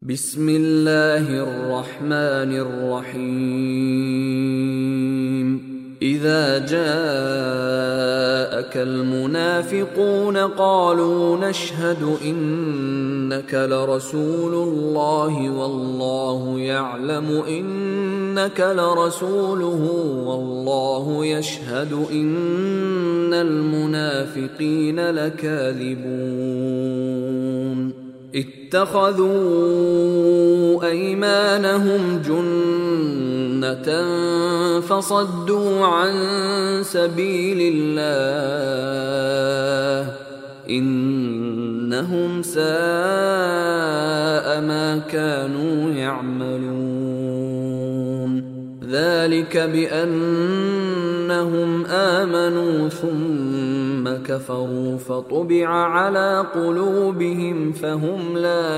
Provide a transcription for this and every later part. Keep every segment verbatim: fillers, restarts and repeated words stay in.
بسم الله الرحمن الرحيم إذا جاءك المنافقون قالوا نشهد إنك لرسول الله والله يعلم إنك لرسوله والله يشهد إن المنافقين لكاذبون اتخذوا أيمانهم جنة فصدوا عن سبيل الله إنهم ساء ما كانوا يعملون ذلك بأنهم آمنوا ثم كفروا فطبع على قلوبهم فهم لا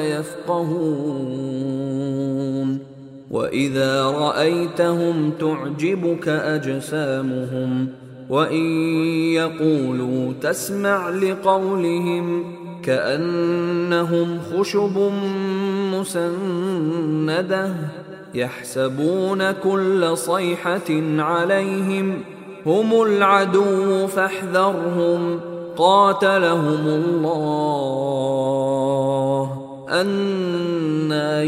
يفقهون وإذا رأيتهم تعجبك أجسامهم وإن يقولوا تسمع لقولهم كأنهم خشب مسندة يحسبون كل صيحة عليهم هم العدو فاحذرهم قاتلهم الله أنى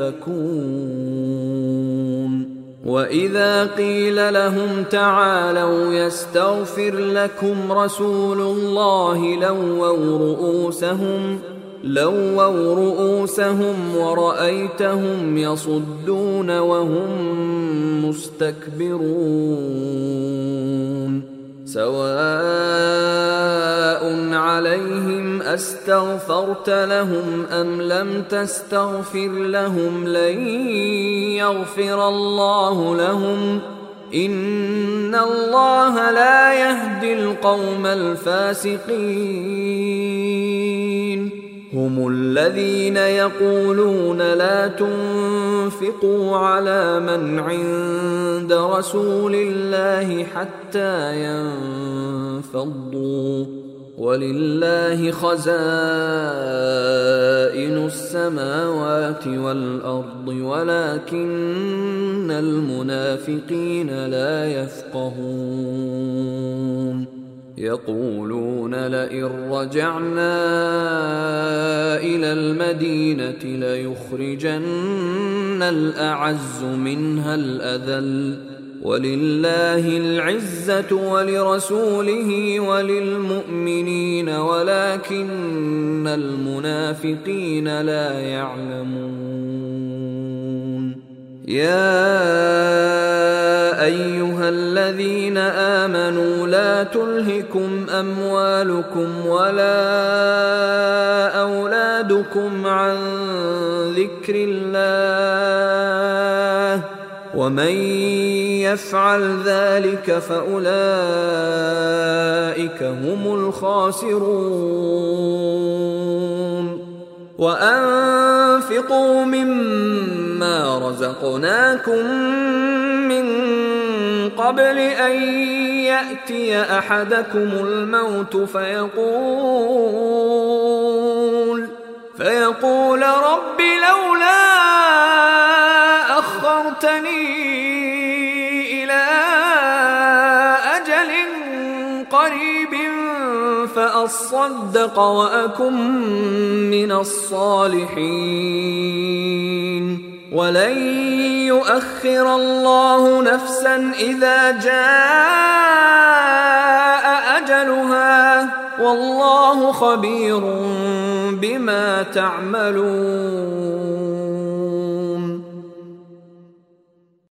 يؤفكون وإذا قيل لهم تعالوا يستغفر لكم رسول الله لووا رؤوسهم لووا رؤوسهم ورأيتهم يصدون وهم مستكبرون سواء عليهم أستغفرت لهم أم لم تستغفر لهم لن يغفر الله لهم إن الله لا يهدي القوم الفاسقين هم الذين يقولون لا تنفقوا على من عند رسول الله حتى ينفضوا ولله خزائن السماوات والأرض ولكن المنافقين لا يفقهون يقولون لئن رجعنا إلى المدينة ليخرجن الأعز منها الأذل ولله العزة ولرسوله وللمؤمنين ولكن المنافقين لا يعلمون يا أيها الذين آمنوا لا تلهكم أموالكم ولا أولادكم عن ذكر الله ومن يفعل ذلك فأولئك هم الخاسرون وأنفقوا مما رزقناكم من قبل أن يأتي أحدكم الموت فيقول فيقول رب لولا أخرتني إلى أجل قريب فأصدق وأكن من الصالحين ولن يؤخر الله نفسا إذا جاء أجلها والله خبير بما تعملون